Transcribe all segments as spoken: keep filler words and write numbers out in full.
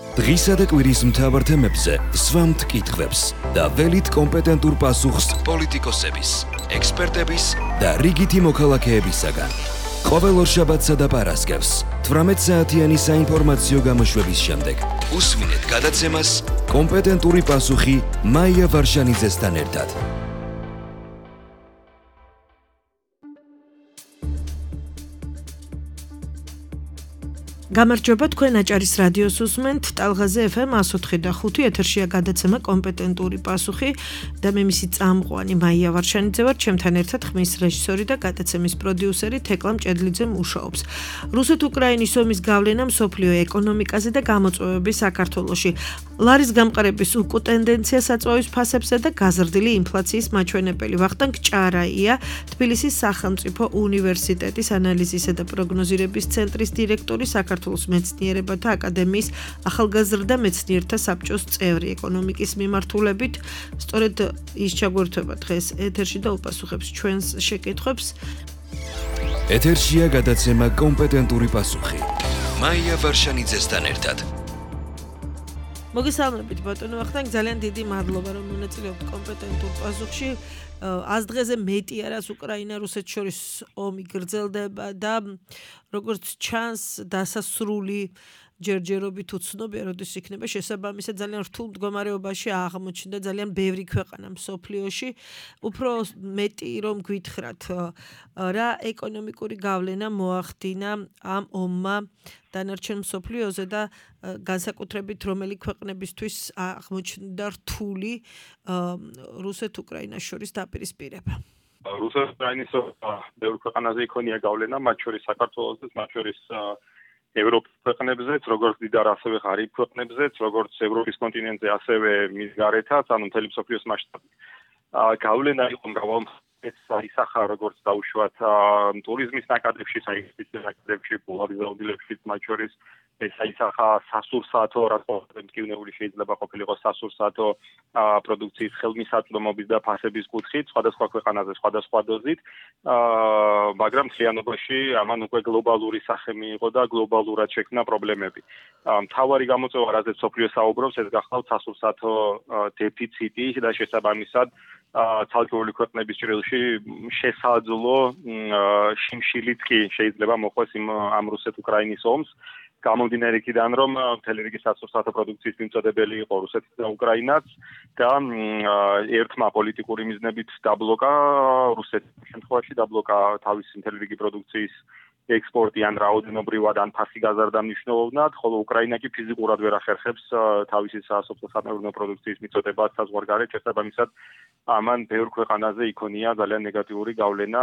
დღისა და კვირის მთავარ თემებზე სვამთ კითხვებს და ველით კომპეტენტურ პასუხს პოლიტიკოსების, ექსპერტების და რიგითი მოქალაქეებისაგან. ყოველ ორშაბათსა და პარასკევს თვრამეტ საათიანი საინფორმაციო გამოშვების შემდეგ უსმინეთ გადაცემას კომპეტენტური პასუხი მაია ვარშანიძესთან ერთად. გამარჯობა, თქვენ აჭარის რადიოს უსმენთ, ტალღაზე ეფ ემ εκατო ოთხი და ხუთი ეთერშია გადაცემა კომპეტენტური პასუხი და მე მისი წამყვანი მაია ვარშანიძე ვარ, ჩემთან ერთად ხმის რეჟისორი და გადაცემის პროდიუსერი თეკლა მჭედლიძე მუშაობს. რუსეთ-უკრაინის ომის გავლენა მსოფლიო ეკონომიკაზე და გამოწვევები საქართველოში. ლარის გამყარების უკუ ტენდენცია საწვავის ფასებსა და გაზრდილი ინფლაციის მაჩვენებელი. ვახტანგ ჭარაია, თბილისის სახელმწიფო უნივერსიტეტის ანალიზისა და პროგნოზირების ცენტრის დირექტორი, საქართველოს მეცნიერებათა აკადემიის ახალგაზრდა მეცნიერთა საბჭოს წევრი ეკონომიკის მიმართულებით. სწორედ ის ჩაგვერთვება დღეს ეთერში და უპასუხებს ჩვენს შეკითხვებს. ეთერშია გადაცემა კომპეტენტური პასუხი. მაია ვარშანიძესთან ერთად. მოგესალმებით ბატონო ვახტანგ, ძალიან დიდი მადლობა რომ მონაწილეობთ კომპეტენტურ პასუხში. ას დღეზე მეტი არას უკრაინა რუსეთს შორის ომი გრძელდება და როგორც ჩანს დასასრული ჯერჯერობით უცნობია, როდის იქნება შესაბამისად ძალიან რთულ მდგომარეობაში აღმოჩნდა ძალიან ბევრი ქვეყანა მსოფლიოში. უფრო მეტი რომ გითხრათ, რა ეკონომიკური გავლენა მოახდინა ამ ომმა დანარჩენ მსოფლიოზე და განსაკუთრებით რომელი ქვეყნებისთვის აღმოჩნდა რთული რუსეთ-უკრაინას შორის დაპირისპირება. რუსეთ-უკრაინის ბევრ ქვეყანაზე იქონია გავლენა, მათ შორის საქართველოსაც, მათ შორის ევროპის ქვეყნებზეც, როგორც დიდარ ასევე ღარიბ ქვეყნებზეც, როგორც ევროპის კონტინენტზე, ასევე მის გარეთაც, ანუ მთელი მსოფლიოს მასშტაბით. გავლენა იყო მრავალმხრივი, ისახა როგორც დაუშვათ ტურიზმის ნაკადებში, საინვესტიციო ნაკადებში, პოლარიზაუდილებში, მათ შორის ეს აისახა სასურსათო, რაც მტკივნეული შეიძლება ყოფილიყო სასურსათო პროდუქციის ხელმისაწვდომობის და ფასების კუთხით, სხვადასხვა ქვეყანაზე, სხვადასხვა დოზით, მაგრამ მთლიანობაში ამან უკვე გლობალური სახე მიიღო და გლობალურად შექმნა პრობლემები. მთავარი გამოწვევა, რაზეც მსოფლიო საუბრობს, ეს გახლავთ სასურსათო დეფიციტი და შესაბამისად ცალკეული ქვეყნების ჭრილში შესაძლო შიმშილიც კი შეიძლება მოხვდეს იმ ამ რუსეთ-უკრაინის ომს. გამომდინარე იქიდან, რომ მთელი რიგი სასურსათო პროდუქციის მიმწოდებელი იყო რუსეთიც და უკრაინაც და ერთმა პოლიტიკური მიზნებით დაბლოკა რუსეთის შემთხვევაში დაბლოკა თავისი მთელი რიგი პროდუქციის ექსპორტი ან რაოდენობრივად ან ფასი გაზარდა მნიშვნელოვნად, ხოლო უკრაინა კი ფიზიკურად ვერ ახერხებს თავისი სასოფლო-სამეურნეო პროდუქციის მიწოდებას საზღვარგარეთ, შესაბამისად ამან ბევრ ქვეყანაზე იქონია ძალიან ნეგატიური გავლენა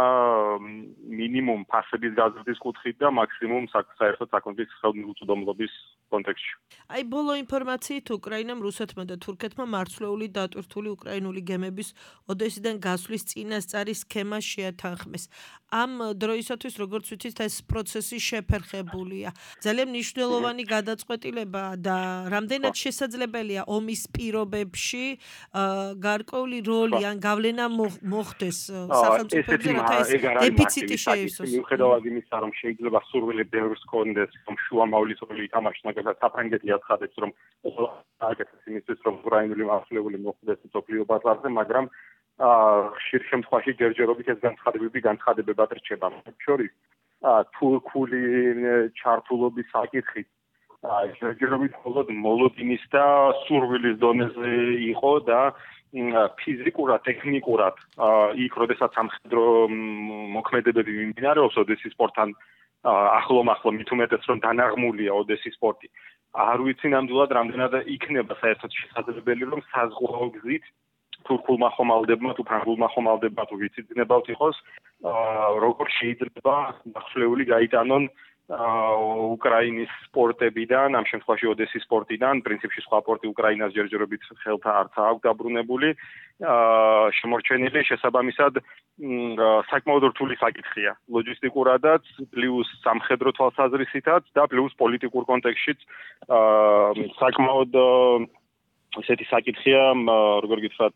მინიმუმ ფასების გაზრდის კუთხით და მაქსიმუმ საერთოდ საკონფლიქტო ხელმისაწვდომობის კონტექსტში. აი ბოლო ინფორმაციით უკრაინამ, რუსეთმა და თურქეთმა მარცვლეული დატვირთული უკრაინული გემების ოდესიდან გასვლის წინასწარი სქემა შეათანხმეს. ამ დროისათვის, როგორც ვიცით, ეს პროცესი შეფერხებულია. ძალიან მნიშვნელოვანი გადაწყვეტილება და რამდენად შესაძლებელია ომის პირობებში გარკვეული როლი ან გავლენა მოხდეს სახელმწიფოებზე, რათა ეს დეფიციტი შეივსოს. მიუხედავად იმისა, რომ შეიძლება სურვილი ბევრს ჰქონდეს, რომ შუამავლის როლი ითამაშოს, მაგალითად საფრანგეთი აცხადებს, რომ ყველა აკეთებს იმისთვის, რომ უკრაინული მასშტაბური მოხდეს მსოფლიო ბაზარზე, მაგრამ ხშირ შემთხვევაში ჯერჯერობით ეს განცხადებები განცხადებებად რჩება. მათ შორის თურქული ჩართულობის საკითხით ჯერჯერობით მხოლოდ მოლოდინის და სურვილის დონეზე იყო და ფიზიკურად, ტექნიკურად იქ, როდესაც სამხედრო მოქმედებები მიმდინარეობს ოდესის პორტთან ახლო-ახლო, მით უმეტეს რომ დანაღმულია ოდესის პორტი. არ ვიცი ნამდვილად რამდენად იქნება საერთოდ შესაძლებელი, რომ საზღვაო გზით თურქულმა ხომალდებმა თუ ფრანგულმა ხომალდებმა თუ ვიცით ძნებავთ იყოს, როგორ შეიძლება ნახვლეული გაიტანონ უკრაინის პორტებიდან, ამ შემთხვევაში ოდესის პორტიდან, პრინციპში სხვა პორტი უკრაინას ჯერჯერობით ხელთა არცა აქვს დაბრუნებული, შემორჩენილი, შესაბამისად საკმაოდ რთული საკითხია. ლოჯისტიკურადაც, პლუს სამხედრო თვალსაზრისითაც და პლუს პოლიტიკურ კონტექსტშიც საკმაოდ ესეთი საკითხია, როგორ გითხრათ,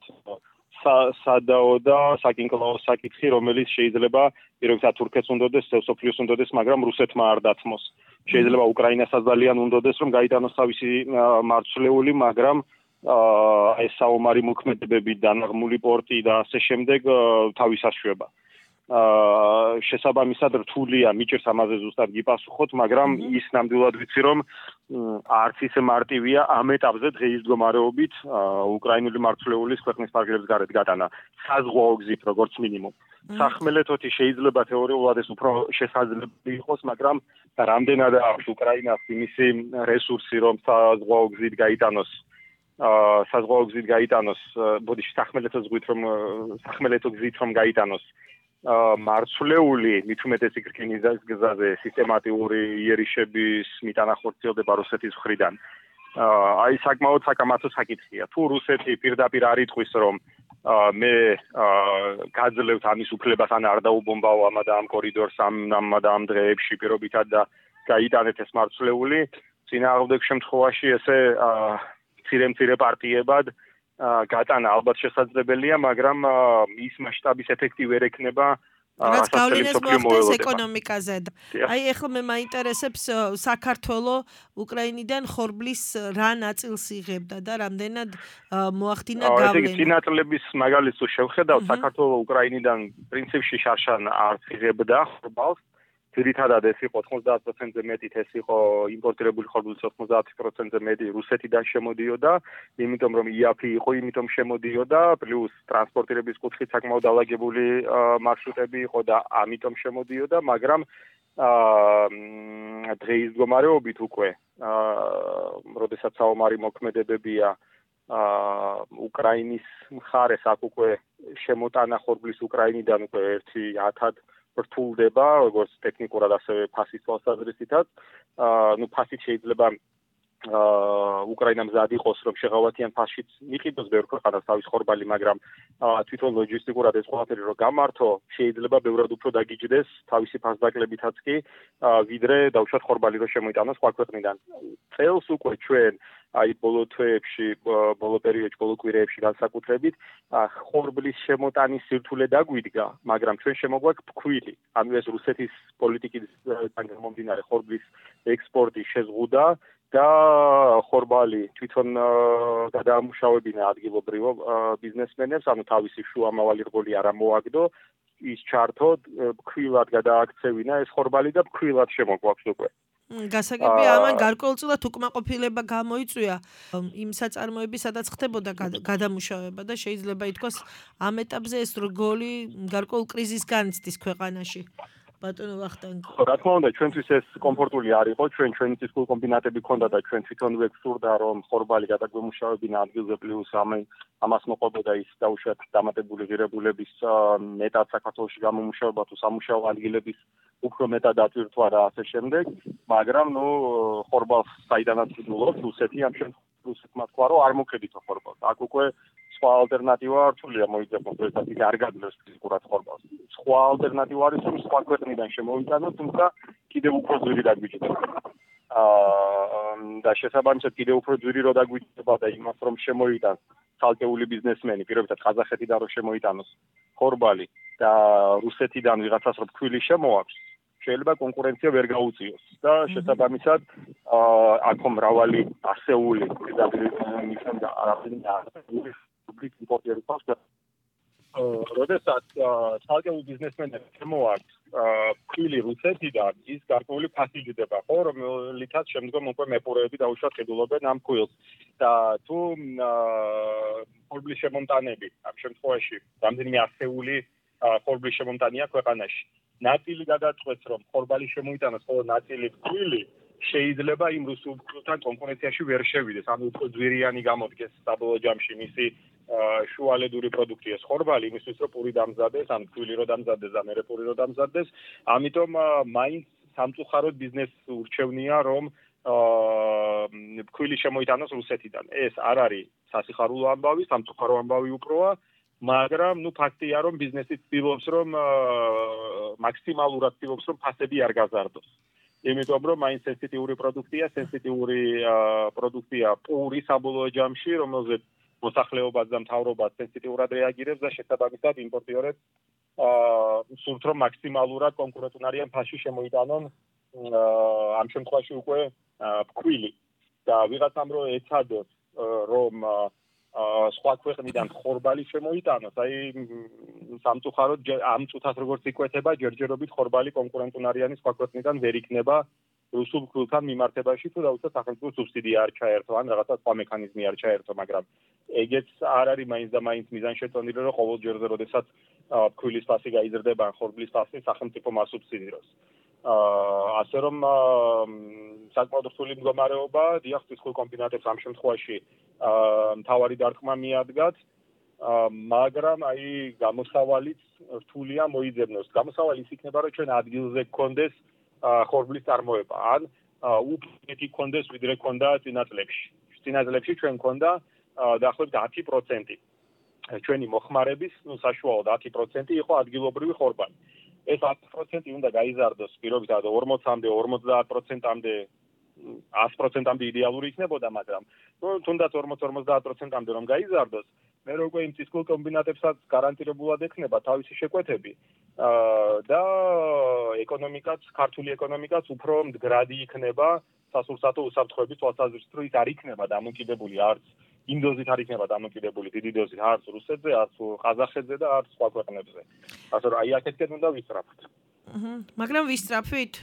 სადაო და საკინკლაო საკითხი, რომელიც შეიძლება პირობითად თურქეთს უნდოდეს, მსოფლიოს უნდოდეს, მაგრამ რუსეთმა არ დათმოს. შეიძლება უკრაინასაც ძალიან უნდოდეს რომ გაიტანოს თავისი მარცვლეული, მაგრამ აი საომარი მოქმედებები, დანაღმული პორტი და ასე შემდეგ თავის აშვება. აა შესაბამისად რთულია მიჭირს ამაზე ზუსტად გიპასუხოთ, მაგრამ ის ნამდვილად ვიცი რომ არც ისე მარტივია ამ ეტაპზე დღეის მდგომარეობით უკრაინული მარცვლეულის ქვეყნის ფარგლებს გარეთ გატანა საზღვაო გზით როგორც მინიმუმ. სახმელეთოთი შეიძლება თეორიულად ეს უფრო შესაძლებელი იყოს, მაგრამ რამდენად აქვს უკრაინას იმისი რესურსი რომ საზღვაო გზით გაიტანოს აა საზღვაო გზით გაიტანოს, ბოდიში სახმელეთო გზით რომ სახმელეთო გზით რომ გაიტანოს მარცვლეული მით უმეტესი რკინის გზაზე სისტემატიური იერიშების მიტანა ხორციელდება რუსეთის მხრიდან. აი საკმაოდ საკამათო საკითხია. თუ რუსეთი პირდაპირ არ იტყვის რომ მე გაძლევთ ამის უფლებას ან არ დაუბომბავ ამ და ამ კორიდორს ამ და ამ დღეებში პირობითად და გაიტანეთ ეს მარცვლეული, წინააღმდეგ შემთხვევაში ესე მცირე-მცირე პარტიებად გატანა ალბათ შესაძლებელია, მაგრამ ის მასშტაბის ეფექტი ვერ ექნება რაც გავლენას მოახდენს ეკონომიკაზე. აი ეხლა მე მაინტერესებს საქართველოს უკრაინიდან ხორბლის რა ნაწილს იღებდა და რამდენად მოახდინა გავლენა. ეს წინაწლების მაგალითს თუ შევხედავთ, საქართველოს უკრაინიდან პრინციპში შარშან არ იღებდა ხორბალს. ძირითადად ეს იყო ოცდაათ პროცენტზე მეტი, ეს იყო იმპორტირებული ხორბლის ოცდაათ პროცენტზე მეტი რუსეთიდან შემოდიოდა, იმიტომ რომ იაფი იყო, იმიტომ შემოდიოდა, პლუს ტრანსპორტირების კუთხით საკმაოდ დალაგებული მარშრუტები იყო და ამიტომ შემოდიოდა, მაგრამ დღეის მდგომარეობით უკვე, როდესაც საომარი მოქმედებებია უკრაინის მხარეს აქ უკვე შემოტანა ხორბლის უკრაინიდან უკვე ერთი ათად რთულდება, როგორც ტექნიკურად, ასევე ფასის თვალსაზრისითაც. ნუ ფასით შეიძლება უკრაინა მზად იყოს, რომ შეღავათიან ფასშიც მიყიდოს ბევრ ქვეყანას თავის ხორბალი, მაგრამ თვითონ ლოჯისტიკურად ეს ყველაფერი რომ გამართო, შეიძლება ბევრად უფრო დაგიჯდეს თავისი ფასდაკლებითაც კი, ვიდრე დავუშვათ ხორბალი რომ შემოიტანოს სხვა ქვეყნიდან. წელს უკვე ჩვენ აი ბოლო თვეებში, ბოლო პერიოდში, ბოლო კვირეებში განსაკუთრებით, ხორბლის შემოტანის სირთულე დაგვიდგა, მაგრამ ჩვენ შემოგვაქვს ფქვილი. ანუ ეს რუსეთის პოლიტიკიდან გამომდინარე ხორბლის ექსპორტი შეზღუდა და ხორბალი თვითონ გადაამუშავებინა ადგილობრივ ბიზნესმენებს, ანუ თავისი შუამავალი რგოლი არ ამოაგდო, ის ჩართო, ფქვილად გადააქცევინა ეს ხორბალი და ფქვილად შემოგვაქვს უკვე. გასაგებია ამან გარკვეულწილად უკმაყოფილება გამოიწვია იმ საწარმოების, სადაც ხდებოდა გადამუშავება და შეიძლება ითქვას ამ ეტაპზე ეს რგოლი გარკვეულ კრიზისს განიცდის ქვეყანაში. ბატონო ვახტანგ. რა თქმა უნდა, ჩვენთვის ეს კომფორტული არ იყო, ჩვენ ჩვენი ცისკულ კომბინატები ქონდა და ჩვენ თვითონვე გვსურდა რომ ხორბალი გადაგვემუშავებინა ადგილზე პლუს ამას მოყვებოდა ის დაუშვათ დამატებული ღირებულების მეტად საქართველოში გამომუშავება თუ სამუშაო ადგილების უფრო მეტად დატვირთვა და ასე შემდეგ, მაგრამ ნუ ხორბალს საიდანაც ვიდულობთ, რუსეთი ამ შემთხვევაში რუსეთმა თქვა რომ არ მოკედითო ხორბალს. აქ უკვე სხვა ალტერნატივა რთულია მოიძებნოს, როდესაც ის არ გაძლევს ფიზიკურად ხორბალს. სხვა ალტერნატივა არის რომ სხვა ქვეყნიდან შემოიტანოს, თუმცა კიდევ უფრო ძვირი დაგვიჭირდება. აა და შესაბამისად კიდევ უფრო ძვირი რო დაგვიჭირდება და იმას რომ შემოიტანოს ცალკეული ბიზნესმენი, პირობითად ყაზახეთიდან რომ შემოიტანოს ხორბალი და რუსეთიდან ვიღაცას რომ ფქვილი შემოაქვს, შეიძლება კონკურენცია ვერ გაუწიოს და შესაბამისად აქ მრავალი ასეული ნიშნავდა არაფერი იმპორტიერი ფაქტია. როდესაც ცალკეულ ბიზნესმენებს შემოაქვს ფქვილი რუსეთიდან, ის გარკვეული ფასი ჯდება, ხო, რომლითაც შემდგომ უკვე მეპურეები დაუშვათ ხედულობენ ამ ფქვილს. და თუ ხორბლის შემომტანები, ამ შემთხვევაში რამდენიმე ასეული ხორბლის შემომტანია ქვეყანაში. ნაწილი გადაწყვეტს, რომ ხორბალი შემოიტანოს, ხოლო ნაწილი ფქვილი შეიძლება იმ რუსულთან კონკურენციაში ვერ შევიდეს, ანუ უფრო ძვირიანი გამოდგეს საბოლოო ჯამში მისი შუალედური პროდუქტი ეს ხორბალი, იმისთვის რომ პური დამზადდეს, ან ფქვილი რომ დამზადდეს და მერე პური რომ დამზადდეს, ამიტომ მაინც სამწუხაროდ ბიზნესს ურჩევნია, რომ ფქვილი შემოიტანოს რუსეთიდან. ეს არ არის სასიხარულო ამბავი, სამწუხარო ამბავი უпроა, მაგრამ ნუ ფაქტია, რომ ბიზნესი ცდილობს, რომ მაქსიმალურად ცდილობს, რომ ფასები არ გაზარდოს. იმიტომ რომ მაინც სენსიტიური პროდუქტია, სენსიტიური პროდუქტია პური საბოლოო ჯამში, რომელზეც მოსახლეობაც და მთავრობაც სენსიტიურად რეაგირებს და შესაბამისად იმპორტიორებს სურთ რომ მაქსიმალურად კონკურენტუნარიან ფასში შემოიტანონ ამ შემთხვევაში უკვე ფქვილი და ვიღაცამ რო ეცადოს რომ სხვა ქვეყნიდან ხორბალი შემოიტანოს, აი სამწუხაროდ ამ წუთას როგორც იკვეთება, ჯერჯერობით ხორბალი კონკურენტუნ არიანი სხვა ქვეყნიდან ვერ იქნება რუსულ ქულთან მიმართებაში, თუ დაუშვათ სახელმწიფო სუბსიდია არ ჩაერთო, ან რაღაცა სხვა მექანიზმი არ ჩაერთო, მაგრამ ეგეც არ არის მაინც და მაინც მიზანშეწონილი, რომ ყოველ ჯერზე, როდესაც ფქვილის ფასი გაიზრდება, ან ხორბლის ფასი, სახელმწიფო მას სუბსიდიროს. ასე რომ საკმაოდ რთული მდგომარეობა, დიახ, ცისხლ კომბინატებს ამ შემთხვევაში მთავარი დარტყმა მიადგათ, მაგრამ აი გამოსავალიც რთულია მოიძებნოს. გამოსავალი ის იქნება, რომ ჩვენ ადგილზე გქონდეს ხორბლის წარმოება, ან უფრო გქონდეს, ვიდრე გქონდა წინა წლებში. წინა წლებში ჩვენ გქონდა დაახლოებით ათი პროცენტი ჩვენი მოხმარების, ну, საშუალოდ ათი პროცენტი იყო ადგილობრივი ხორბალი. ეს ათი პროცენტი უნდა გაიზარდოს პირობითად ორმოცამდე, ორმოცდაათ პროცენტამდე, ას პროცენტამდე იდეალური იქნებოდა, მაგრამ ну, თუნდაც ორმოც ორმოცდაათ პროცენტამდე რომ გაიზარდოს, მე როგორ იმ ცისკულ კომბინატებსაც გარანტირებულად ექნება თავისი შეკვეთები და ეკონომიკაც, ქართული ეკონომიკაც უფრო მდგრადი იქნება სასურსათო უსაფრთხოების თვალსაზრისით, რომ ის არ იქნება დამოკიდებული არც იმ დოზით არ იქნება დამოკიდებული დიდი დოზით არც რუსეთზე, არც ყაზახეთზე და არც სხვა ქვეყნებზე. ასე რომ აი აქეთკენ უნდა ვისწრაფოთ. აჰა, მაგრამ ვისწრაფით?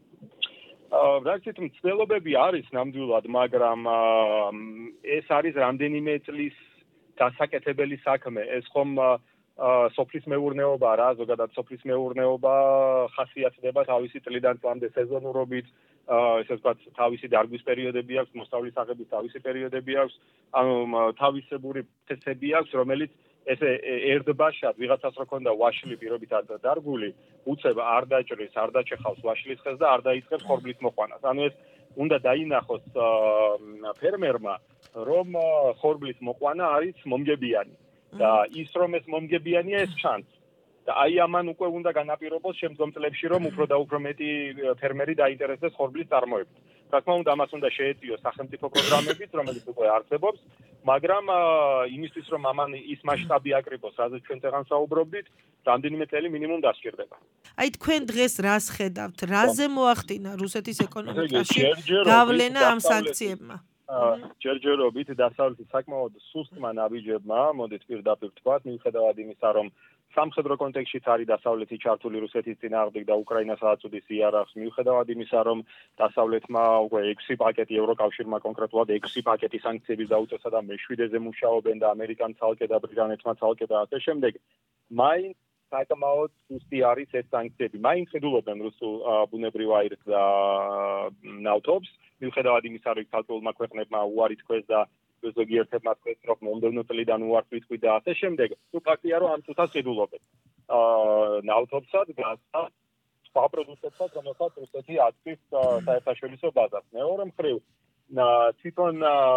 აა, რა თქმა უნდა, ცდილობები არის ნამდვილად, მაგრამ ეს არის რამდენიმე წლის დასაკეთებელი საქმე. ეს ხომ სოფლის მეურნეობაა რა, ზოგადად სოფლის მეურნეობა ხასიათდება თავისი წლიდან წლამდე სეზონურობით, ესე ვთქვათ, თავისი დარგვის პერიოდები აქვს, მოსავლის აღების თავისი პერიოდები აქვს, ანუ თავისებური პროცესები აქვს, რომელიც ესე ერთბაშად ვიღაცას რო ქონდა ვაშლი პირობითად დარგული, უცებ არ დაჭრის, არ დაჩეხავს ვაშლის ხეს და არ დაიწყებს ხორბლის მოყვანას. ანუ ეს უნდა დაინახოს ფერმერმა, რომ ხორბლის მოყვანა არის მომგებიანი და ის რომ ეს მომგებიანია, ეს ჩანს. და აი ამან უკვე უნდა განაპირობოს შემდგომ წლებში, რომ უფრო და უფრო მეტი ფერმერი დაინტერესდეს ხორბლის წარმოებით. რა თქმა უნდა, ამას უნდა შეეწიოს სახელმწიფო პროგრამებით, რომელიც უკვე არსებობს, მაგრამ იმისთვის, რომ ამან ის მასშტაბი აკრიბოს, რაზეც ჩვენ წეგან საუბრობდით, რამდენიმე წელი მინიმუმ დასჭირდება. აი თქვენ დღეს რას ხედავთ? რაზე მოახდინა რუსეთის ეკონომიკაში გავლენა ამ სანქციებმა? ჯერჯერობით დასავლეთის საკმაოდ სუსტმა ნაბიჯებმა, მოდით პირდაპირ ვთქვათ, მიუხედავად იმისა, რომ სამხედრო კონტექსტშიც არის დასავლეთი ჩართული რუსეთის წინააღმდეგ და უკრაინას აწუდის იარაღს, მიუხედავად იმისა, რომ დასავლეთმა უკვე ექვსი პაკეტი ევროკავშირმა კონკრეტულად ექვსი პაკეტი სანქციების დაუწესა და მეშვიდეზე მუშაობენ და ამერიკამ ცალკე და ბრიტანეთმა ცალკე და ასე შემდეგ, მაინც საკმაოდ სუსტი არის ეს სანქციები. მაინც ხედულობენ რუსულ ბუნებრივ აირს და ნავთობს, მიუხედავად იმისა, რომ ცალკეულმა ქვეყნებმა უარი თქვეს და ზოგიერთებმა თქვეს, რომ მომდევნო წლიდან უარს ვიტყვით და ასე შემდეგ. თუ ფაქტია, რომ ამ წუთას ხედულობენ ნავთობსა, გაზსა, სხვა პროდუქტებსაც, რომელსაც რუსეთი აწვის საერთაშორისო ბაზარს. მეორე მხრივ, თვითონ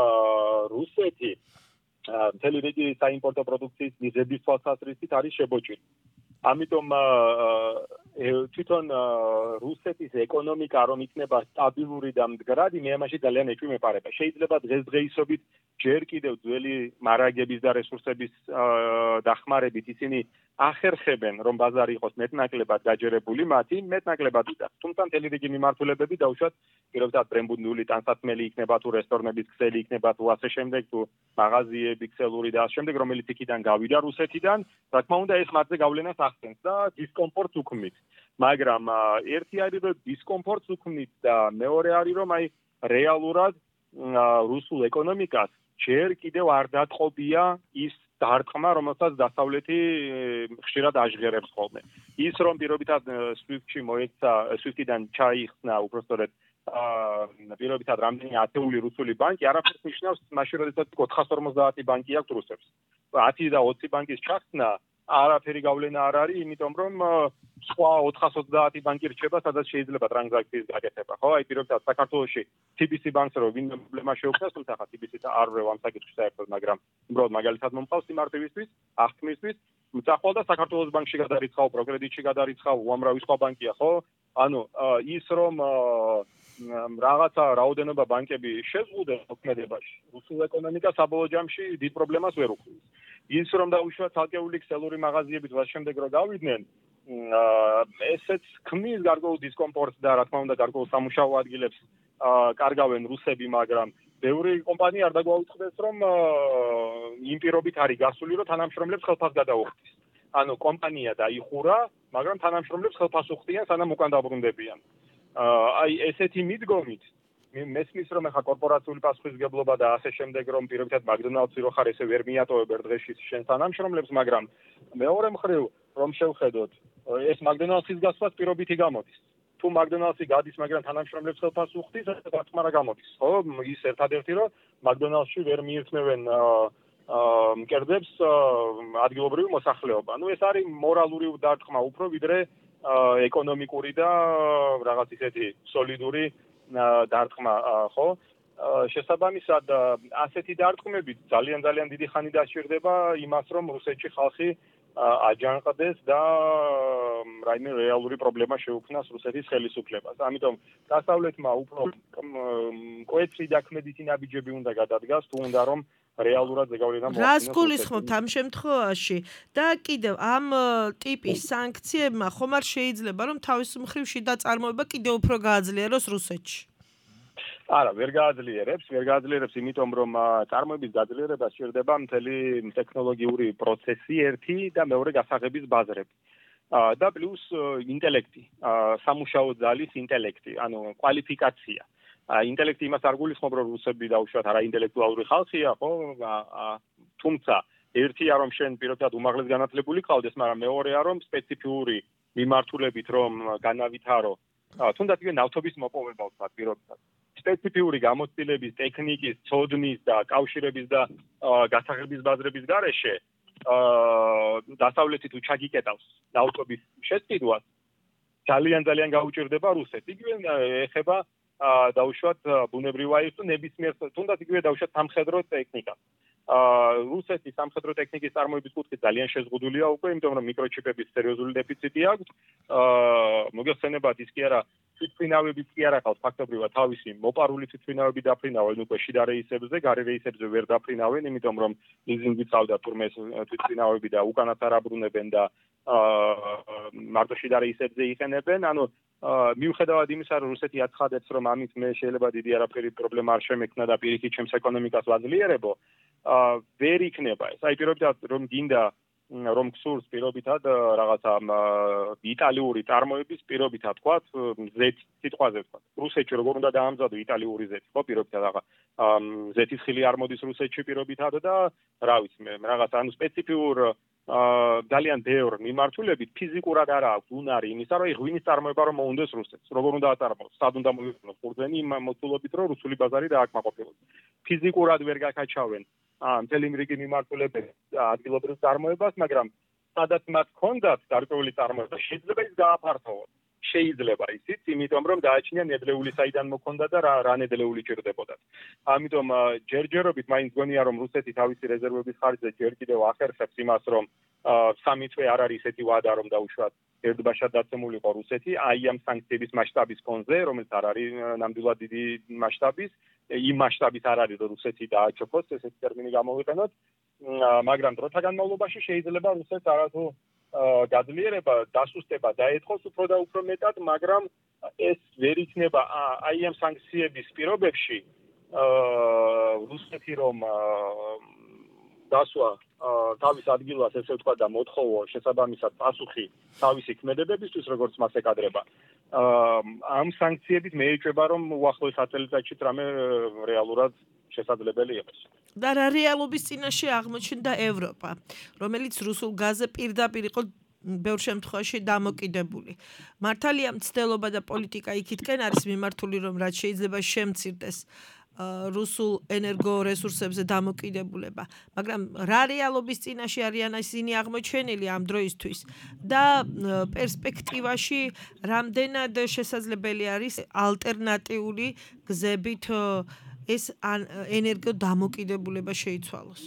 რუსეთი მთელი რიგი საიმპორტო პროდუქციის მიზების თვალსაზრისით არის შებოჭილი. ამიტომ თვითონ რუსეთის ეკონომიკა რომ იქნება სტაბილური და მდგრადი, მე ამაში ძალიან ეჭვმეპარება. შეიძლება დღესდღეობით ჯერ კიდევ ძველი მარაგების და რესურსების დახმარებით ისინი ახერხებენ, რომ ბაზარი იყოს მეტნაკლებად გაჯერებული, მათი მეტნაკლებად უდას. თუმცა მთელი რიგი მიმართულებები დაუშვათ, პირობითად ბრემბუნდული ტანსაცმელი იქნება თუ რესტორნების ქსელი იქნება თუ ასე შემდეგ, თუ მაღაზიები, ქსელური და ასე შემდეგ, რომელიც იქიდან გავიდა რუსეთიდან, რა თქმა უნდა, ეს მათზე გავლენას ახდენს და დისკომფორტს უქმნის. მაგრამ ერთი არის, რომ დისკომფორტს უქმნის და მეორე არის, რომ აი რეალურად რუსულ ეკონომიკას ჯერ კიდევ არ დატყობია ის დარტყმა, რომელსაც დასავლეთი ხშირად აჟღერებს ხოლმე. ის რომ პირობითად სვიფტში მოექცა, სვიფტიდან ჩაიხსნა უბრალოდ პირობითად რამდენი ათეული რუსული ბანკი, არაფერს ნიშნავს მაშინ, როდესაც ოთხას ორმოცდაათი ბანკი აქვს რუსებს. ათი და ოცი ბანკის ჩახსნა არაფერი გავლენა არ არის, იმიტომ რომ სხვა ოთხას ოცდაათი ბანკი რჩება, სადაც შეიძლება ტრანზაქციის გაკეთება, ხო? აი პირობითად საქართველოში T B C ბანკს რო ვინ პრობლემა შეუქმნას, თუმცა ხა T B C-ს არ ვრევ ამ საკითხში საერთოდ, მაგრამ უბრალოდ მაგალითად მომყავს იმართებისთვის, აღქმისთვის, მწახვალ და საქართველოს ბანკში გადარიცხავ, პროკრედიტში გადარიცხავ, უამრავი სხვა ბანკია, ხო? ანუ ის რომ რაღაცა რაოდენობა ბანკები შეზღუდენ მოქმედებაში, რუსულ ეკონომიკას საბოლოო ჯამში დიდ პრობლემას ვერ უქმნის. ის რომ დაუშვათ ცალკეული ქსელური მაღაზიები და შემდეგ რო გავიდნენ, ესეც ქმნის გარკვეულ დისკომფორტს და რა თქმა უნდა გარკვეულ სამუშაო ადგილებს კარგავენ რუსები, მაგრამ ბევრი კომპანია არ დაგვაუწყდეს, რომ იმ პირობით არის გასული, რომ თანამშრომლებს ხელფას გადაუხდის. ანუ კომპანია დაიხურა, მაგრამ თანამშრომლებს ხელფას უხდიან, სანამ უკან დაბრუნდებიან. აი ესეთი მიდგომით მესმის რომ ახლა კორპორაციული პასუხისმგებლობა და ასე შემდეგ რომ პირობითად მაგდონალდსი რო ხარ ესე ვერ მიატოვებ ერთ დღეში შენ თანამშრომლებს, მაგრამ მეორე მხრივ რომ შევხედოთ ეს მაგდონალდსის გასვლაც პირობითი გამოდის. თუ მაგდონალდსი გადის, მაგრამ თანამშრომლებს ხელფას უხდის, ეს დათმარა გამოდის. ხო, ის ერთადერთი რომ მაგდონალდსში ვერ მიირთმევენ მკერდებს ადგილობრივი მოსახლეობა. ნუ ეს არის მორალური დარტყმა უფრო ვიდრე ეკონომიკური და რაღაც ისეთი სოლიდური დარტყმა, ხო? შესაბამისად, ასეთი დარტყმებით ძალიან ძალიან დიდი ხანი დასჭირდება იმას, რომ რუსეთში ხალხი აჯანყდეს და რაიმე რეალური პრობლემა შეუქმნას რუსეთის ხელისუფლებას. ამიტომ დასავლეთმა უფრო მკვეთრი და ქმედითი ნაბიჯები უნდა გადადგას, თუ უნდა რომ რეალურად ზეგავლენა მოახდინოს. რას გულისხმობთ ამ შემთხვევაში? და კიდევ ამ ტიპის სანქციებმა ხომ არ შეიძლება რომ თავის მხრივ შიდა წარმოება კიდევ უფრო გააძლიეროს რუსეთში? არა, ვერ გააძლიერებს, ვერ გააძლიერებს, იმიტომ რომ წარმოების გაძლიერება სჭირდება მთელი ტექნოლოგიური პროცესი ერთი და მეორე გასაღების ბაზრები. და პლუს ინტელექტი, სამუშაო ძალის ინტელექტი, ანუ კვალიფიკაცია. ინტელექტი იმას არ გულისხმობ, რომ რუსები დაუშვათ არა ინტელექტუალური ხალხია, ხო? თუმცა ერთია რომ შენ პირობითად უმაღლეს განათლებული ყავდეს, მაგრამ მეორეა რომ სპეციფიური მიმართულებით რომ განავითარო, თუნდაც იგი ნავთობის მოპოვება ვთქვათ პირობითად. სპეციფიური გამოცდილების, ტექნიკის, ცოდნის და კავშირების და გასაღების ბაზრების გარეშე დასავლეთი თუ ჩაგიკეტავს ნავთობის შესყიდვას, ძალიან ძალიან გაუჭირდება რუსეთს. იგივე ეხება დაუშვათ ბუნებრივ აირს თუ ნებისმიერ თუნდაც იგივე დაუშვათ სამხედრო ტექნიკას. რუსეთის სამხედრო ტექნიკის წარმოების კუთხით ძალიან შეზღუდულია უკვე, იმიტომ რომ მიკროჩიპების სერიოზული დეფიციტი აქვს. მოგეხსენებათ ის კი არა თვითმფრინავებიც კი არ აყავთ ფაქტობრივად თავისი მოპარული თვითმფრინავები დაფრინავენ უკვე შიდა რეისებზე, გარე რეისებზე ვერ დაფრინავენ, იმიტომ რომ ლიზინგი წავდა თურმე თვითმფრინავები და უკანაც არ აბრუნებენ და მარტო შიდა რეისებზე იყენებენ. ანუ მიუხედავად იმისა, რომ რუსეთი აცხადებს, რომ ამით მე შეიძლება დიდი არაფერი პრობლემა არ შემექმნა და პირიქით ჩემს ეკონომიკას ვაძლიერებო, ვერ იქნება ეს. აი პირობითად რომ გინდა რომ გსურს პირობითად რაღაცა იტალიური წარმოების პირობითად თქვათ ზეთი სიტყვაზე თქვათ. რუსეთში როგორ უნდა დაამზადო იტალიური ზეთი, ხო პირობითად აღა ზეთის ხილი არ მოდის რუსეთში პირობითად და რა ვიცი მე რაღაცა ანუ სპეციფიურ ძალიან ბევრ მიმართულებით ფიზიკურად არა აქვს უნარი იმისა, რომ ღვინის წარმოება რომ მოუნდეს რუსეთს. როგორ უნდა აწარმოოს? სად უნდა მოიყენოს ყურძენი იმ მოცულობით, რომ რუსული ბაზარი დააკმაყოფილოს. ფიზიკურად ვერ გაკაჩავენ მთელი რიგი მიმართულებები ადგილობრივ წარმოებას, მაგრამ სადაც მათ ჰქონდათ გარკვეული წარმოება, შეიძლება ის გააფართოვოთ. შეიძლება ისიც, იმიტომ რომ დააჩნია ნედლეული საიდან მოქონდა და რა რა ნედლეული ჭირდებოდათ. ამიტომ ჯერჯერობით მაინც გონია რომ რუსეთი თავისი რეზერვების ხარჯზე ჯერ კიდევ ახერხებს იმას, რომ სამი თვე არ არის ესეთი ვადა, რომ დაუშვათ ერთბაშად დაცემულიყო რუსეთი, აი ამ სანქციების მასშტაბის ფონზე, რომელიც არ არის ნამდვილად დიდი მასშტაბის, იმ მასშტაბის არ არის, რომ რუსეთი დააჩოქოს, ესეთი ტერმინი გამოვიყენოთ, მაგრამ დროთა განმავლობაში შეიძლება რუსეთს არათუ გაძლიერება, დასუსტება დაეთხოს უფრო და უფრო მეტად, მაგრამ ეს ვერ იქნება აი ამ სანქციების პირობებში რუსეთი რომ დასვა თავის ადგილას ესე ვთქვა და მოთხოვო შესაბამისად პასუხი თავისი ქმედებებისთვის, როგორც მას ეკადრება. ამ სანქციებით მე ეჭვება რომ უახლოეს წელიწადში რამე რეალურად შესაძლებელი იყოს. და რა რეალობის წინაშე აღმოჩნდა ევროპა, რომელიც რუსულ გაზზე პირდაპირ იყო ბევრ შემთხვევაში დამოკიდებული. მართალია მცდელობა და პოლიტიკა იქითკენ არის მიმართული, რომ რაც შეიძლება შემცირდეს რუსულ ენერგორესურსებზე დამოკიდებულება, მაგრამ რა რეალობის წინაშე არიან ისინი აღმოჩენილი ამ დროისთვის და პერსპექტივაში რამდენად შესაძლებელი არის ალტერნატიული გზებით ეს ენერგო დამოკიდებულება შეიცვალოს.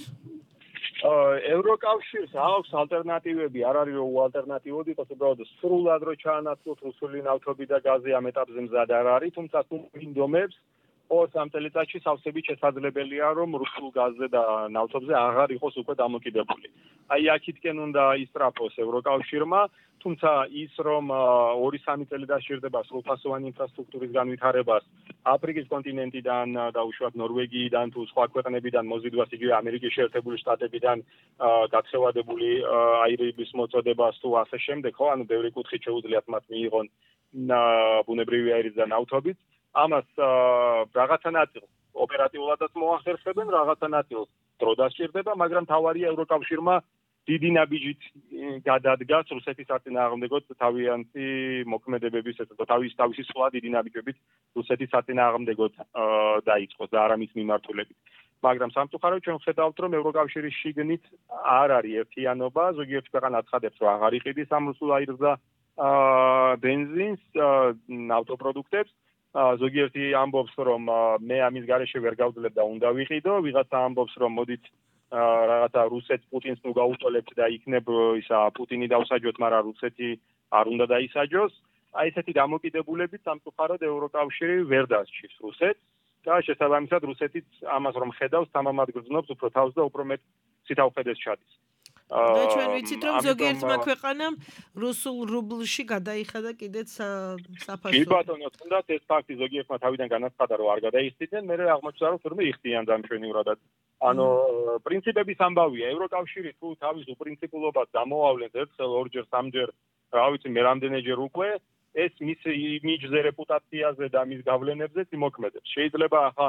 ევროკავშირს აქვს ალტერნატივები, არ არის რომ ალტერნატივები იყოს, უბრალოდ სრულად რო ჩაანაცვლოთ რუსული ნავთობი და გაზი ამ ეტაპზე მზად არ არის, თუმცა თუ ინდომებს ორ სამ წელიწადში სავსებით შესაძლებელია, რომ რუსულ გაზზე და ნავთობზე აღარ იყოს უკვე დამოკიდებული. აი აქეთკენ უნდა ისტრაფოს ევროკავშირმა, თუმცა ის რომ ორი სამი წელი დასჭირდება სრულფასოვანი ინფრასტრუქტურის განვითარებას აფრიკის კონტინენტიდან და უშუალოდ ნორვეგიიდან თუ სხვა ქვეყნებიდან მოზიდვას იგივე ამერიკის შეერთებული შტატებიდან გაქცევადებული აირების მოწოდებას თუ ასე შემდეგ, ხო, ანუ ბევრი კუთხით შეუძლიათ მათ მიიღონ ბუნებრივი აირის და ნავთობით. ამას რაღაცა ნაწილს ოპერატიულადაც მოახერხებენ, რაღაცა ნაწილს დრო დასჭირდება, მაგრამ თავარია ევროკავშირმა დიდი ნაბიჯით გადადგას რუსეთის საწინააღმდეგოდ თავიანთი მოქმედებების ესა თავის თავისი სხვა დიდი ნაბიჯებით რუსეთის საწინააღმდეგოდ დაიწყოს და არამის მიმართულებით. მაგრამ სამწუხაროდ ჩვენ ხედავთ, რომ ევროკავშირის შიგნით არ არის ერთიანობა, ზოგიერთი ქვეყანა აცხადებს, რომ აღარ იყიდის ამ რუსულ აირს და ბენზინს, ნავთობპროდუქტებს. ზოგიერთი ამბობს, რომ მე ამის გარეშე ვერ გავძლებ და უნდა ვიყიდო, ვიღაცა ამბობს, რომ მოდით რაღაცა რუსეთს პუტინს ნუ გაუტოლებთ და იქნებ ისა პუტინი დავსაჯოთ, მაგრამ რუსეთი არ უნდა დაისაჯოს. აი ესეთი დამოკიდებულებით სამწუხაროდ ევროკავშირი ვერ დასჭირს რუსეთს და შესაბამისად რუსეთიც ამას რომ ხედავს, თამამად გრძნობს უფრო თავს და უფრო მეტ ცითავხედეს ჩადის. და ჩვენ ვიცით, რომ ზოგიერთმა ქვეყანამ რუსულ რუბლში გადაიხადა კიდეც საფასური. კი ბატონო, თუნდაც ეს ფაქტი ზოგიერთმა თავიდან განაცხადა, რომ არ გადაიხდიდნენ, მე აღმოჩნდა, რომ თურმე იხდიან დამშვენივრადად. ანუ პრინციპების ამბავია, ევროკავშირი თუ თავის უპრინციპულობას დამოავლენს ერთხელ, ორჯერ, სამჯერ, რა ვიცი, მე რამდენჯერ უკვე, ეს მის იმიჯზე, რეპუტაციაზე და მის გავლენებზეც იმოქმედებს. შეიძლება ახლა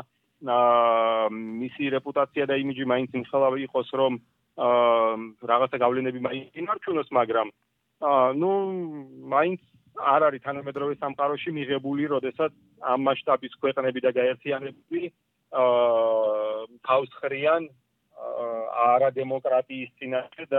მისი რეპუტაცია და იმიჯი მაინც იმხელავი იყოს, რომ რაღაცა გავლენები მაინც ინარჩუნოს, მაგრამ ნუ მაინც არ არის თანამედროვე სამყაროში მიღებული, როდესაც ამ მასშტაბის ქვეყნები და გაერთიანებები თავს ხრიან არადემოკრატიის წინაშე და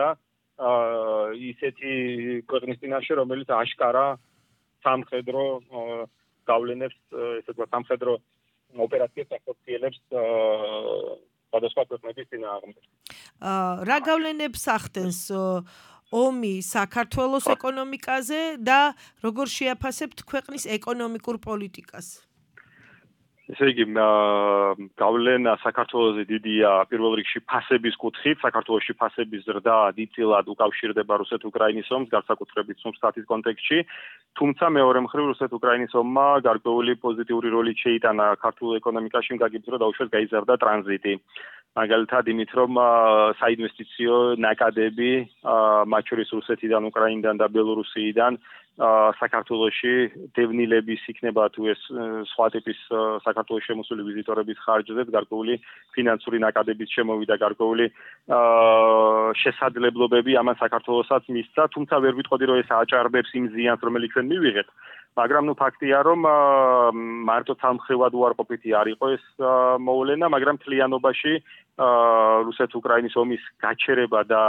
ისეთი ქვეყნის წინაშე, რომელიც აშკარა სამხედრო გავლენებს, ესე ვთქვათ, სამხედრო ოპერაციებს ახორციელებს სხვადასხვა ქვეყნების წინააღმდეგ. რა გავლენებს ახდენს ომი საქართველოს ეკონომიკაზე და როგორ შეაფასებთ ქვეყნის ეკონომიკურ პოლიტიკას? ესე იგი, გავლენა საქართველოზე დიდია პირველ რიგში ფასების კუთხით, საქართველოში ფასების ზრდა დიდწილად უკავშირდება რუსეთ-უკრაინის ომს, განსაკუთრებით სუმსთათის კონტექსტში, თუმცა მეორე მხრივ რუსეთ-უკრაინის ომმა გარკვეული პოზიტიური როლი შეიტანა ქართულ ეკონომიკაში, გაგიბრძო და უშუალოდ გაიზარდა ტრანზიტი. მაგალითად იმით, რომ საინვესტიციო ნაკადები, მათ შორის რუსეთიდან, უკრაინიდან და ბელორუსიიდან საქართველოში დევნილების იქნება თუ ეს სხვა ტიპის საქართველოს შემოსული ვიზიტორების ხარჯზეც გარკვეული ფინანსური ნაკადების შემოვიდა, გარკვეული შესაძლებლობები ამან საქართველოსაც მისცა, თუმცა ვერ ვიტყოდი, რომ ეს აჭარბებს იმ ზიანს, რომელიც ჩვენ მივიღეთ. მაგრამ ნუ ფაქტია, რომ მარტო სამხრივად უარყოფითი არ იყო ეს მოვლენა, მაგრამ მთლიანობაში რუსეთ-უკრაინის ომის გაჩერება და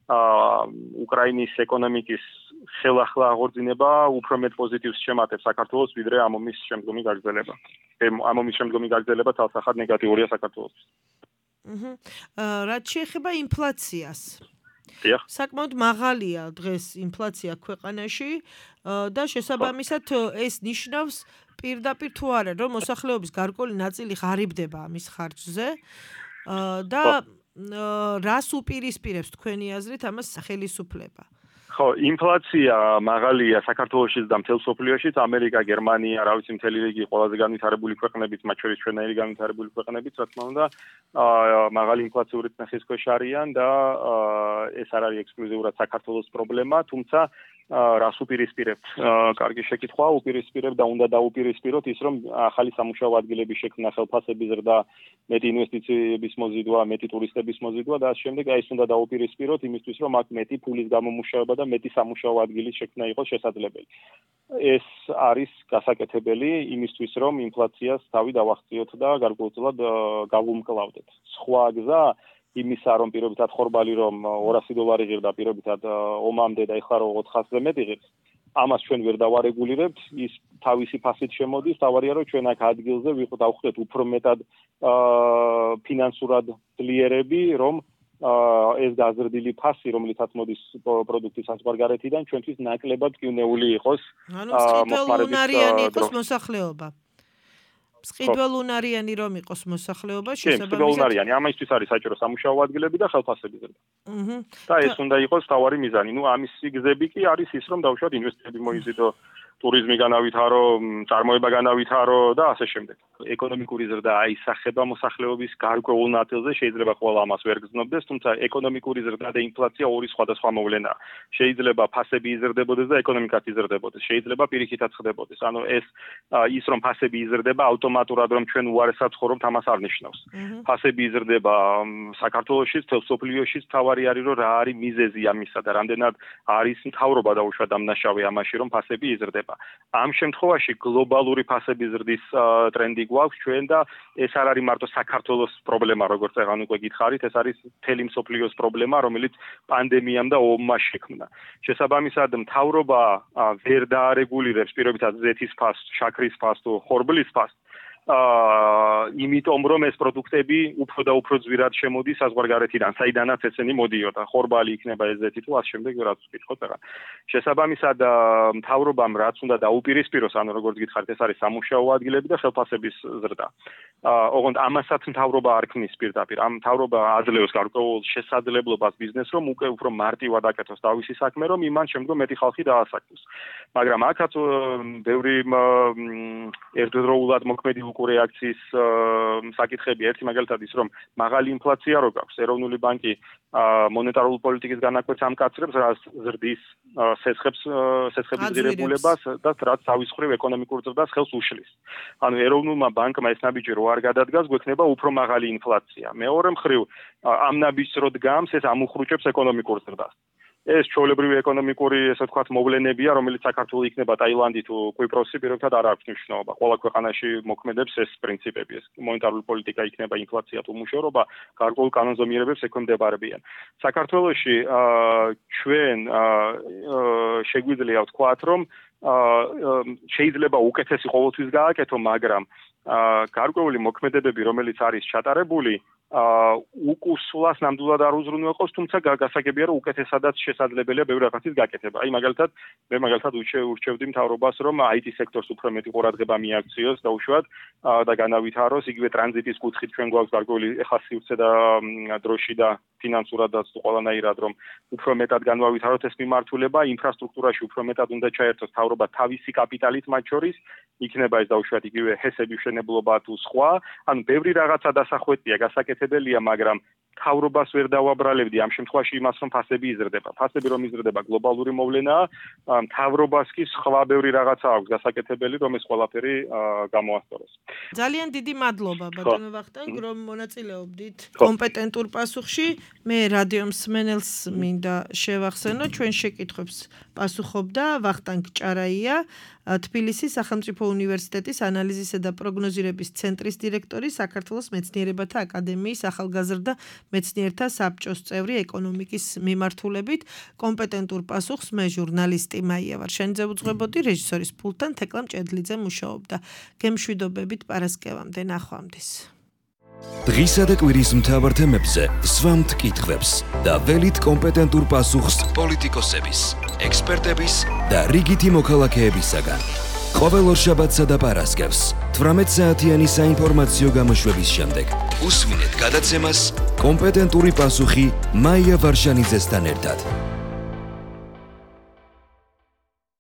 უკრაინის ეკონომიკის ხელახლა აღორძინება უფრო მეტ პოზიტივს შემატებს საქართველოს, ვიდრე ამ ომის შემდგომი გაგრძელება. ამ ომის შემდგომი გაგრძელება თალსახად ნეგატიურია საქართველოსთვის. აჰა. რაც შეეხება ინფლაციას. დიახ. საკმაოდ მაღალია დღეს ინფლაცია ქვეყანაში და შესაბამისად ეს ნიშნავს პირდაპირ თუ არა, რომ მოსახლეობის გარკვეული ნაწილი ღარიბდება ამის ხარჯზე და რას უპირისპირებს თქვენი აზრით ამას ხელისუფლება? ხო, ინფლაცია მაღალია საქართველოშიც და მთელ მსოფლიოშიც, ამერიკა, გერმანია, რა ვიცი, მთელი რიგი ყველაზე განვითარებული ქვეყნებიც, მათ შორის ჩვენაირი განვითარებული ქვეყნებიც, რა თქმა უნდა, მაღალი ინფლაციური წნეხის ქვეშ არიან და ეს არ არის ექსკლუზიურად საქართველოს პრობლემა, თუმცა რას უპირისპირებთ? კარგი შეკითხვა, უპირისპირებ და უნდა დაუპირისპიროთ ის, რომ ახალი სამუშაო ადგილების შექმნა, ხელფასების ზრდა, მეტი ინვესტიციების მოზიდვა, მეტი ტურისტების მოზიდვა და ამ შემდეგ აი ეს უნდა დაუპირისპიროთ იმისთვის, რომ აქ მეტი ფულის გამომუშავება და მეტი სამუშაო ადგილის შექმნა იყოს შესაძლებელი. ეს არის გასაკეთებელი იმისთვის, რომ ინფლაციას თავი დავახციოთ და გარკვეულწილად გავუმკლავდეთ. სხვა გზა იმისა, რომ პირობითად ხორბალი რომ ორასი დოლარი ღირდა პირობითად ომამდე და ეხლა რომ ოთხასზე მეტი ღირს, ამას ჩვენ ვერ დავარეგულირებთ, ის თავისი ფასით შემოდის, თავარია რომ ჩვენ აქ ადგილზე ვიყოთ ავხვდეთ უფრო მეტად ფინანსურად ძლიერები, რომ ეს გაზრდილი ფასი, რომლითაც მოდის პროდუქტის საზღვარგარეთიდან, ჩვენთვის ნაკლებად კივნეული იყოს. ანუ სქიდველუნარიანი იყოს მოსახლეობა. მყიდველუნარიანი რომ იყოს მოსახლეობა შესაბამისად. კი, მყიდველუნარიანი, ამისთვის არის საჭირო სამუშაო ადგილები და ხელფასები ზრდა. აჰა. და ეს უნდა იყოს თავარი მიზანი. ნუ ამის გზები კი არის ის, რომ დავუშვათ ინვესტიციები მოიზიდო, ტურიზმი განავითარო, წარმოება განავითარო და ასე შემდეგ. ეკონომიკური ზრდა აისახება მოსახლეობის გარკვეულ ნაწილზე, შეიძლება ყველა ამას ვერ გრძნობდეს, თუმცა ეკონომიკური ზრდა და ინფლაცია ორი სხვადასხვა მოვლენაა. შეიძლება ფასები იზრდებოდეს და ეკონომიკაც იზრდებოდეს, შეიძლება პირიქითაც ხდებოდეს. ანუ ეს ის რომ ფასები იზრდება ავტომატურად რომ ჩვენ უარესად ცხოვრობთ, ამას არ ნიშნავს. ფასები იზრდება საქართველოშიც, თელ სოფლიოშიც, თავარი არის რომ რა არის მიზეზი ამისა და რამდენად არის მთავრობა დაუშვათ დამნაშავე ამაში რომ ფასები იზრდება. ამ შემთხვევაში გლობალური ფასების ზრდის ტრენდი გვაქვს ჩვენ და ეს არ არის მარტო საქართველოს პრობლემა, როგორც აღარ უკვე გითხარით, ეს არის მთელი მსოფლიოს პრობლემა, რომელიც პანდემიამ და ომმა შექმნა. შესაბამისად, მთავრობა ვერ დაარეგულირებს პირობითად ზეთის ფასს, შაქრის ფასს თუ ხორბლის ფასს. აა იმიტომ რომ ეს პროდუქტები უფრო და უფრო ძვირად შემოდის საზღვარგარეთიდან, საიდანაც ესენი მოდიოდა. ხორბალი იქნება ეზეთი თუ ამ შემდეგ რაც ვკითხოთ ახლა. შესაბამისად, მთავრობამ რაც უნდა დაუპირისპიროს, ანუ როგორც გითხარით, ეს არის სამუშაო ადგილები და ხელფასების ზრდა. აა ოღონდ ამასაც მთავრობა არ ქმნის პირდაპირ. ამ მთავრობა აძლევს გარკვეულ შესაძლებლობას ბიზნესს, რომ უკვე უფრო მარტივად აკეთოს თავისი საქმე, რომ იმან შემდგომ მეტი ხალხი დაასაქმოს. მაგრამ აქაც ბევრი ერთდროულად მოქმედი უკუ რეაქციის საკითხები ერთი მაგალითად ის რომ მაღალი ინფლაცია რო გაქვს ეროვნული ბანკი მონეტარული პოლიტიკის განაკვეთს ამკაცრებს რაც ზრდის სესხებს სესხების ღირებულებას და რაც თავის მხრივ ეკონომიკურ ზრდას ხელს უშლის. ანუ ეროვნულმა ბანკმა ეს ნაბიჯი რო არ გადადგას, გვექნება უფრო მაღალი ინფლაცია. მეორე მხრივ ამ ნაბიჯს რო დგამს, ეს ამუხრუჭებს ეკონომიკურ ზრდას. ეს ჩვეულებრივი ეკონომიკური, ესე ვთქვათ, მოვლენებია, რომელიც საქართველოს იქნება ტაილანდი თუ კვიპროსი, პირობითად არ აქვს მნიშვნელობა. ყველა ქვეყანაში მოქმედებს ეს პრინციპები, ეს მონეტარული პოლიტიკა იქნება ინფლაცია თუ მუშაობა, გარკვეულ კანონზომიერებებს ექვემდებარებიან. საქართველოში ჩვენ შეგვიძლია ვთქვათ, რომ შეიძლება უკეთესი ყოველთვის გააკეთო, მაგრამ გარკვეული მოქმედებები, რომელიც არის ჩატარებული, უკუსვლას ნამდვილად არ უზრუნველყოფს, თუმცა გასაგებია, რომ უკეთესადაც შესაძლებელია ბევრი რაღაცის გაკეთება. აი მაგალითად, მე მაგალითად ურჩევდი მთავრობას, რომ აი ტი სექტორს უფრო მეტი ყურადღება მიაქციოს და უშუალოდ და განავითაროს, იგივე ტრანზიტის კუთხით ჩვენ გვაქვს გარკვეული ეხლა სივრცე და დროში და ფინანსურადაც ყველანაირად რომ უფრო მეტად განვავითაროთ ეს მიმართულება, ინფრასტრუქტურაში უფრო მეტად უნდა ჩაერთოს მთავრობა თავისი კაპიტალით მათ შორის, იქნება ეს დაუშვათ იგივე ჰესების მშენებლობა თუ სხვა, ანუ ბევრი რაღაცა დასახვეწია, გასაკეთებელია, მაგრამ მთავრობას ვერ დავაბრალებდი ამ შემთხვევაში იმას, რომ ფასები იზრდება. ფასები რომ იზრდება გლობალური მოვლენაა, მთავრობას კი სხვა ბევრი რაღაცა აქვს გასაკეთებელი, რომ ეს ყველაფერი გამოასწოროს. ძალიან დიდი მადლობა ბატონო ვახტანგ, რომ მონაწილეობდით კომპეტენტურ პასუხში. მე რადიო მსმენელს მინდა შევახსენო, ჩვენ შეკითხვებს პასუხობდა ვახტანგ ჭარაია, თბილისის სახელმწიფო უნივერსიტეტის ანალიზისა და პროგნოზირების ცენტრის დირექტორი, საქართველოს მეცნიერებათა აკადემიის ახალგაზრდა მეცნიერთა საბჭოს წევრი ეკონომიკის მიმართულებით. კომპეტენტურ პასუხს მე ჟურნალისტი მაია ვარშანიძე უძღვებოდი, რეჟისორის პულტთან თეკლა მჭედლიძე მუშაობდა. გემშვიდობებით პარასკევამდე, ნახვამდის. დღისა და კვირის მთავარ თემებზე სვამთ კითხვებს და ველით კომპეტენტურ პასუხს პოლიტიკოსების, ექსპერტების და რიგითი მოქალაქეებისაგან. ყოველ ორშაბათსა და პარასკევს თვრამეტ საათიანი საინფორმაციო გამოშვების შემდეგ უსმინეთ გადაცემას კომპეტენტური პასუხი მაია ვარშანიძესთან ერთად.